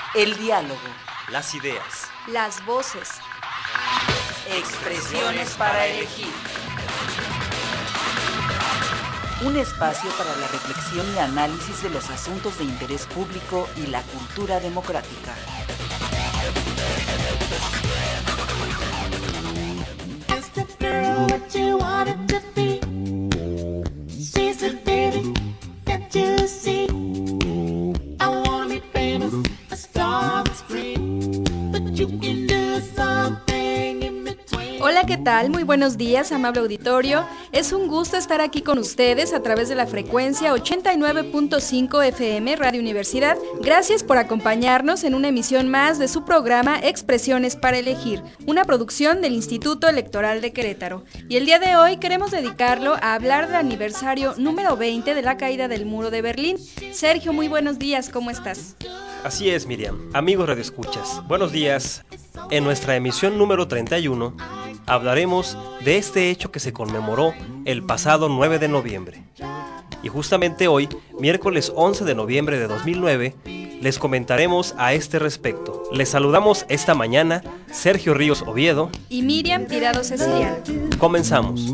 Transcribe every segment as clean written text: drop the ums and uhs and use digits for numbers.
El diálogo. Las ideas. Las voces. Expresiones para elegir. Un espacio para la reflexión y análisis de los asuntos de interés público y la cultura democrática. Hola, ¿qué tal? Muy buenos días, amable auditorio. Es un gusto estar aquí con ustedes a través de la frecuencia 89.5 FM Radio Universidad. Gracias por acompañarnos en una emisión más de su programa Expresiones para Elegir, una producción del Instituto Electoral de Querétaro. Y el día de hoy queremos dedicarlo a hablar del aniversario número 20 de la caída del muro de Berlín. Sergio, muy buenos días, ¿cómo estás? Así es, Miriam. Amigos radioescuchas, buenos días. En nuestra emisión número 31 hablaremos de este hecho que se conmemoró el pasado 9 de noviembre. Y justamente hoy, miércoles 11 de noviembre de 2009, les comentaremos a este respecto. Les saludamos esta mañana Sergio Ríos Oviedo y Miriam Tirado Ceciliano. Comenzamos.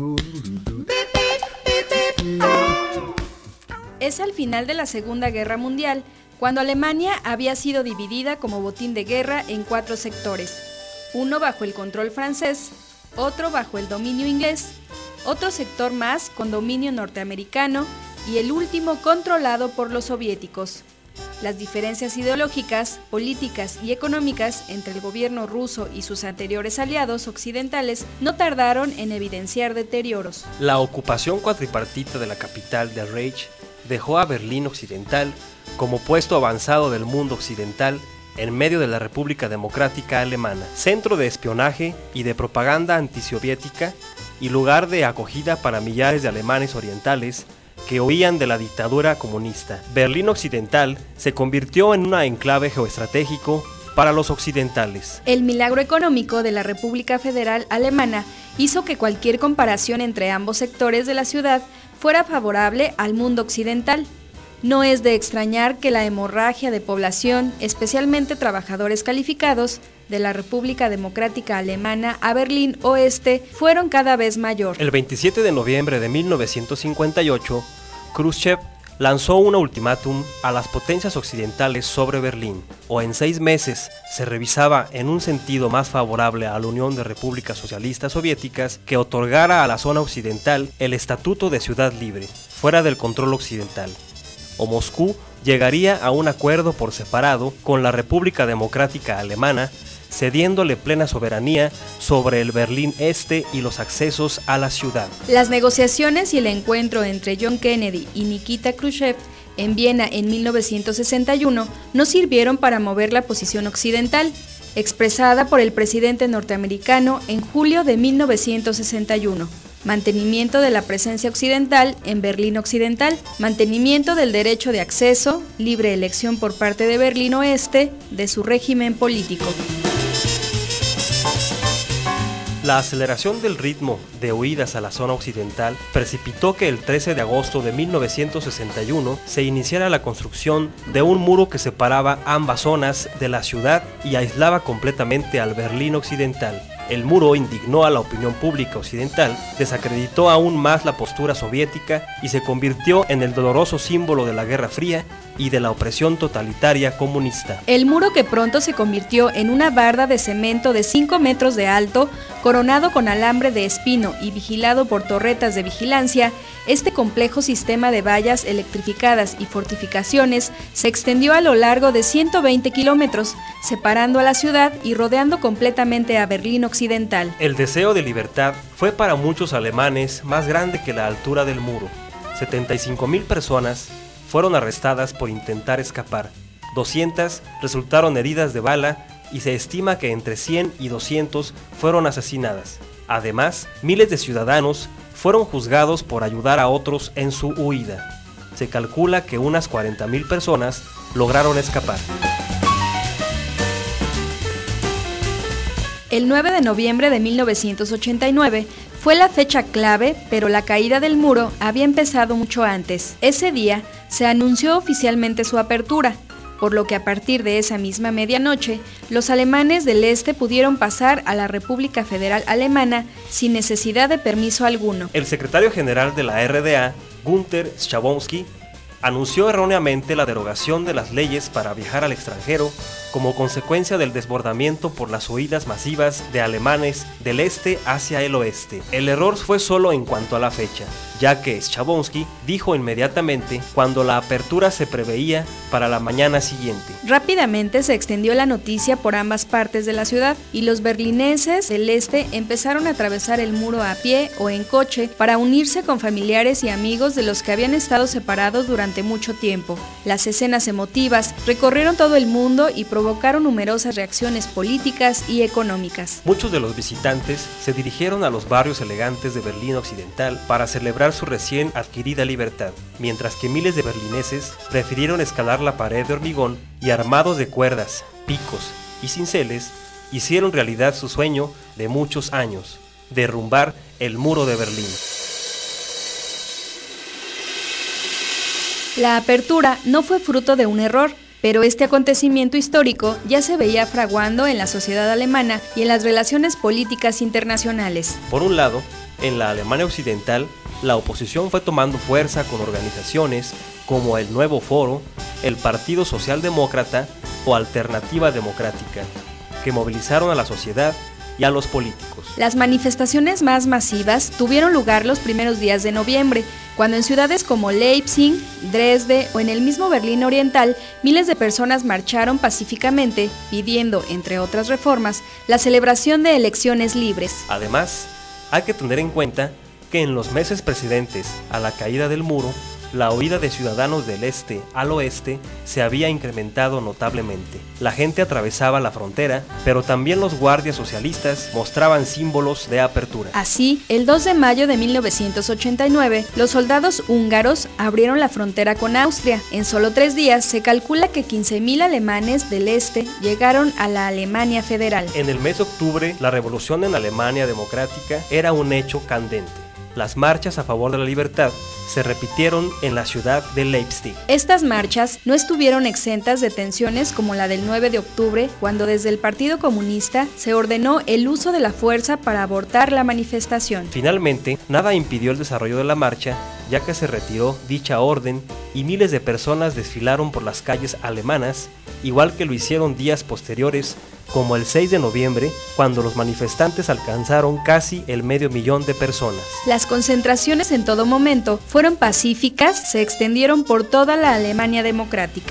Es al final de la Segunda Guerra Mundial, cuando Alemania había sido dividida como botín de guerra en 4 sectores, uno bajo el control francés, otro bajo el dominio inglés, otro sector más con dominio norteamericano y el último controlado por los soviéticos. Las diferencias ideológicas, políticas y económicas entre el gobierno ruso y sus anteriores aliados occidentales no tardaron en evidenciar deterioros. La ocupación cuatripartita de la capital del Reich dejó a Berlín Occidental como puesto avanzado del mundo occidental en medio de la República Democrática Alemana, centro de espionaje y de propaganda antisoviética y lugar de acogida para millares de alemanes orientales que huían de la dictadura comunista. Berlín Occidental se convirtió en un enclave geoestratégico para los occidentales. El milagro económico de la República Federal Alemana hizo que cualquier comparación entre ambos sectores de la ciudad fuera favorable al mundo occidental. No es de extrañar que la hemorragia de población, especialmente trabajadores calificados, de la República Democrática Alemana a Berlín Oeste fueron cada vez mayor. El 27 de noviembre de 1958, Khrushchev lanzó un ultimátum a las potencias occidentales sobre Berlín, o en 6 meses se revisaba en un sentido más favorable a la Unión de Repúblicas Socialistas Soviéticas que otorgara a la zona occidental el estatuto de ciudad libre, fuera del control occidental, o Moscú llegaría a un acuerdo por separado con la República Democrática Alemana, cediéndole plena soberanía sobre el Berlín Este y los accesos a la ciudad. Las negociaciones y el encuentro entre John Kennedy y Nikita Khrushchev en Viena en 1961 no sirvieron para mover la posición occidental, expresada por el presidente norteamericano en julio de 1961. Mantenimiento de la presencia occidental en Berlín Occidental, mantenimiento del derecho de acceso, libre elección por parte de Berlín Oeste de su régimen político. La aceleración del ritmo de huidas a la zona occidental precipitó que el 13 de agosto de 1961 se iniciara la construcción de un muro que separaba ambas zonas de la ciudad y aislaba completamente al Berlín Occidental. El muro indignó a la opinión pública occidental, desacreditó aún más la postura soviética y se convirtió en el doloroso símbolo de la Guerra Fría y de la opresión totalitaria comunista. El muro, que pronto se convirtió en una barda de cemento de 5 metros de alto, coronado con alambre de espino y vigilado por torretas de vigilancia, este complejo sistema de vallas electrificadas y fortificaciones se extendió a lo largo de 120 kilómetros, separando a la ciudad y rodeando completamente a Berlín Occidental. El deseo de libertad fue para muchos alemanes más grande que la altura del muro. 75,000 personas fueron arrestadas por intentar escapar, 200 resultaron heridas de bala y se estima que entre 100 y 200 fueron asesinadas. Además, miles de ciudadanos fueron juzgados por ayudar a otros en su huida. Se calcula que unas 40,000 personas lograron escapar. El 9 de noviembre de 1989 fue la fecha clave, pero la caída del muro había empezado mucho antes. Ese día se anunció oficialmente su apertura, por lo que a partir de esa misma medianoche, los alemanes del este pudieron pasar a la República Federal Alemana sin necesidad de permiso alguno. El secretario general de la RDA, Günther Schabowski, anunció erróneamente la derogación de las leyes para viajar al extranjero como consecuencia del desbordamiento por las huidas masivas de alemanes del este hacia el oeste. El error fue solo en cuanto a la fecha, ya que Schabowski dijo inmediatamente cuando la apertura se preveía para la mañana siguiente. Rápidamente se extendió la noticia por ambas partes de la ciudad y los berlineses del este empezaron a atravesar el muro a pie o en coche para unirse con familiares y amigos de los que habían estado separados durante mucho tiempo. Las escenas emotivas recorrieron todo el mundo y provocaron numerosas reacciones políticas y económicas. Muchos de los visitantes se dirigieron a los barrios elegantes de Berlín Occidental para celebrar su recién adquirida libertad, mientras que miles de berlineses prefirieron escalar la pared de hormigón y armados de cuerdas, picos y cinceles, hicieron realidad su sueño de muchos años, derrumbar el muro de Berlín. La apertura no fue fruto de un error, pero este acontecimiento histórico ya se veía fraguando en la sociedad alemana y en las relaciones políticas internacionales. Por un lado, en la Alemania Occidental, la oposición fue tomando fuerza con organizaciones como el Nuevo Foro, el Partido Socialdemócrata o Alternativa Democrática, que movilizaron a la sociedad y a los políticos. Las manifestaciones más masivas tuvieron lugar los primeros días de noviembre, cuando en ciudades como Leipzig, Dresde o en el mismo Berlín Oriental, miles de personas marcharon pacíficamente, pidiendo, entre otras reformas, la celebración de elecciones libres. Además, hay que tener en cuenta que en los meses precedentes a la caída del muro, la huida de ciudadanos del este al oeste se había incrementado notablemente. La gente atravesaba la frontera, pero también los guardias socialistas mostraban símbolos de apertura. Así, el 2 de mayo de 1989, los soldados húngaros abrieron la frontera con Austria. En solo 3 días, se calcula que 15.000 alemanes del este llegaron a la Alemania federal. En el mes de octubre, la revolución en Alemania democrática era un hecho candente. Las marchas a favor de la libertad se repitieron en la ciudad de Leipzig. Estas marchas no estuvieron exentas de tensiones como la del 9 de octubre, cuando desde el Partido Comunista se ordenó el uso de la fuerza para abortar la manifestación. Finalmente, nada impidió el desarrollo de la marcha, ya que se retiró dicha orden y miles de personas desfilaron por las calles alemanas, igual que lo hicieron días posteriores, como el 6 de noviembre, cuando los manifestantes alcanzaron casi el 500.000 de personas. Las concentraciones en todo momento fueron pacíficas, se extendieron por toda la Alemania democrática.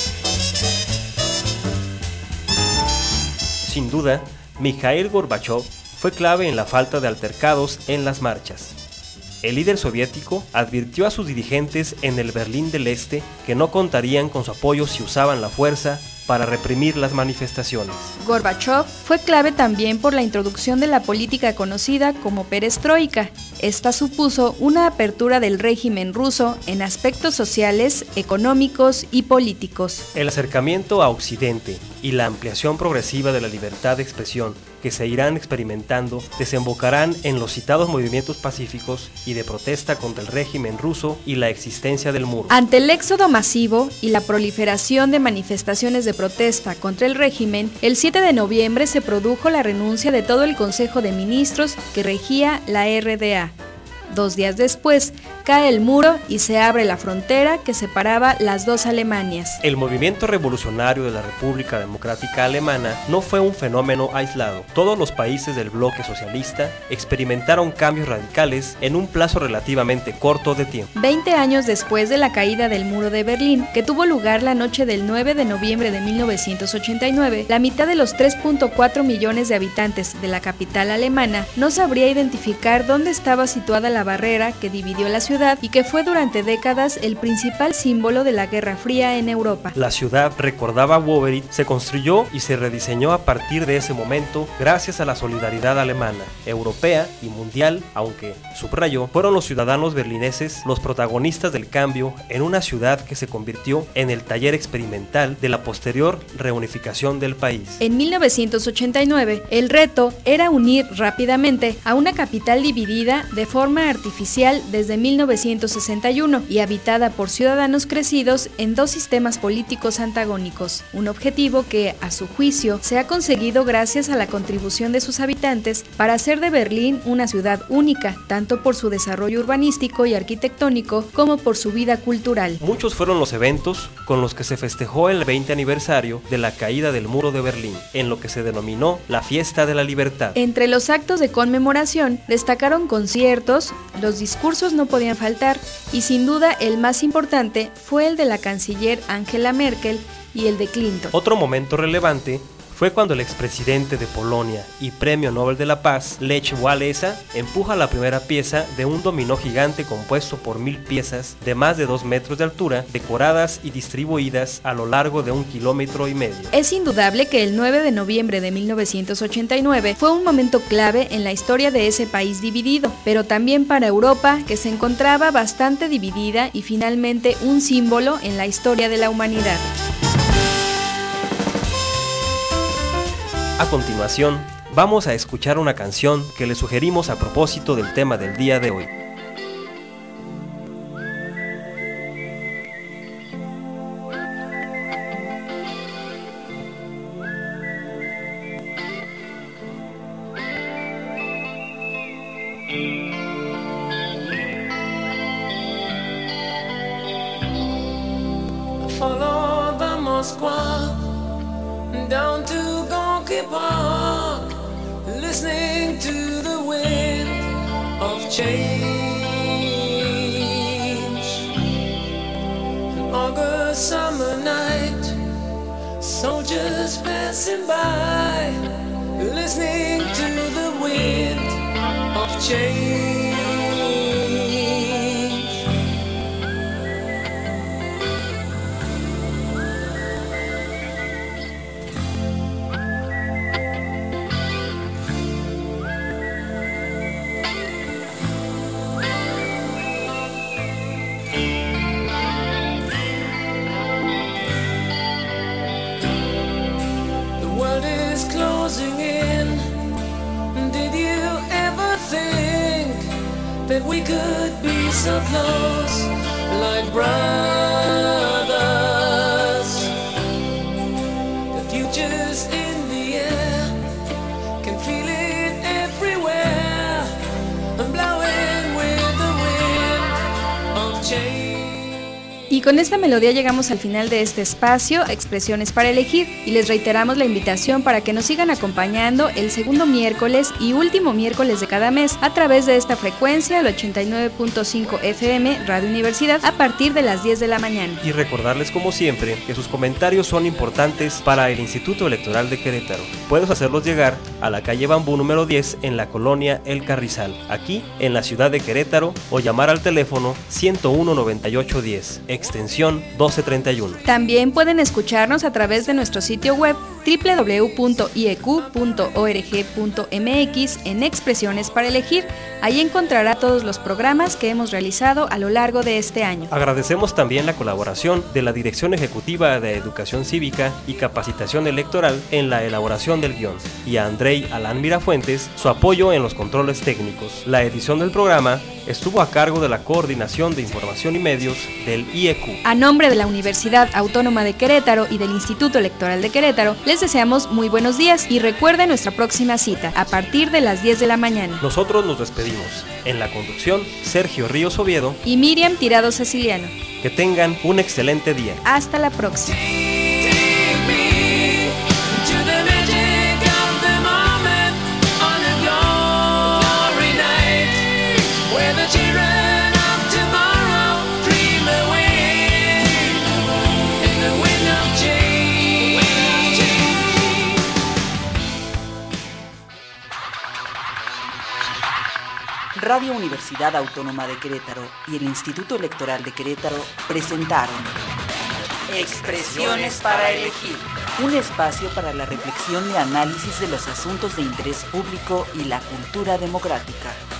Sin duda, Mikhail Gorbachov fue clave en la falta de altercados en las marchas. El líder soviético advirtió a sus dirigentes en el Berlín del Este que no contarían con su apoyo si usaban la fuerza para reprimir las manifestaciones. Gorbachov fue clave también por la introducción de la política conocida como perestroika. Esta supuso una apertura del régimen ruso en aspectos sociales, económicos y políticos. El acercamiento a Occidente y la ampliación progresiva de la libertad de expresión que se irán experimentando desembocarán en los citados movimientos pacíficos y de protesta contra el régimen ruso y la existencia del muro. Ante el éxodo masivo y la proliferación de manifestaciones de protesta contra el régimen, el 7 de noviembre se produjo la renuncia de todo el Consejo de Ministros que regía la RDA. 2 días después, cae el muro y se abre la frontera que separaba las dos Alemanias. El movimiento revolucionario de la República Democrática Alemana no fue un fenómeno aislado. Todos los países del bloque socialista experimentaron cambios radicales en un plazo relativamente corto de tiempo. 20 años después de la caída del muro de Berlín, que tuvo lugar la noche del 9 de noviembre de 1989, la mitad de los 3.4 millones de habitantes de la capital alemana no sabría identificar dónde estaba situada la barrera que dividió la ciudad y que fue durante décadas el principal símbolo de la Guerra Fría en Europa. La ciudad, recordaba Wowerith, se construyó y se rediseñó a partir de ese momento gracias a la solidaridad alemana, europea y mundial, aunque, subrayó, fueron los ciudadanos berlineses los protagonistas del cambio en una ciudad que se convirtió en el taller experimental de la posterior reunificación del país. En 1989, el reto era unir rápidamente a una capital dividida de forma artificial desde 19 1961 y habitada por ciudadanos crecidos en dos sistemas políticos antagónicos, un objetivo que, a su juicio, se ha conseguido gracias a la contribución de sus habitantes para hacer de Berlín una ciudad única, tanto por su desarrollo urbanístico y arquitectónico como por su vida cultural. Muchos fueron los eventos con los que se festejó el 20 aniversario de la caída del muro de Berlín, en lo que se denominó la Fiesta de la Libertad. Entre los actos de conmemoración destacaron conciertos, los discursos no podían faltar y sin duda el más importante fue el de la canciller Angela Merkel y el de Clinton. Otro momento relevante fue cuando el expresidente de Polonia y Premio Nobel de la Paz, Lech Walesa, empuja la primera pieza de un dominó gigante compuesto por 1000 piezas de más de 2 metros de altura, decoradas y distribuidas a lo largo de 1,5 kilómetros. Es indudable que el 9 de noviembre de 1989 fue un momento clave en la historia de ese país dividido, pero también para Europa, que se encontraba bastante dividida, y finalmente un símbolo en la historia de la humanidad. A continuación, vamos a escuchar una canción que les sugerimos a propósito del tema del día de hoy. Follow the Moskva down to Gorky Park, listening to the wind of change. An August summer night, soldiers passing by, listening to the wind of change. Closing in. Did you ever think that we could be so close, like brothers? The future's in the air, can feel it everywhere. I'm blowing with the wind of change. Y con esta melodía llegamos al final de este espacio, Expresiones para Elegir, y les reiteramos la invitación para que nos sigan acompañando el segundo miércoles y último miércoles de cada mes a través de esta frecuencia, el 89.5 FM Radio Universidad, a partir de las 10 de la mañana. Y recordarles como siempre que sus comentarios son importantes para el Instituto Electoral de Querétaro. Puedes hacerlos llegar a la calle Bambú número 10 en la colonia El Carrizal, aquí en la ciudad de Querétaro, o llamar al teléfono 101-9810. Extensión 1231. También pueden escucharnos a través de nuestro sitio web www.ieq.org.mx en Expresiones para Elegir. Ahí encontrará todos los programas que hemos realizado a lo largo de este año. Agradecemos también la colaboración de la Dirección Ejecutiva de Educación Cívica y Capacitación Electoral en la elaboración del guión, y a Andrei Alán Mirafuentes su apoyo en los controles técnicos. La edición del programa estuvo a cargo de la Coordinación de Información y Medios del IEQ. A nombre de la Universidad Autónoma de Querétaro y del Instituto Electoral de Querétaro, les deseamos muy buenos días y recuerden nuestra próxima cita, a partir de las 10 de la mañana. Nosotros nos despedimos. En la conducción, Sergio Ríos Oviedo y Miriam Tirado Ceciliano. Que tengan un excelente día. Hasta la próxima. Radio Universidad Autónoma de Querétaro y el Instituto Electoral de Querétaro presentaron Expresiones para Elegir, un espacio para la reflexión y análisis de los asuntos de interés público y la cultura democrática.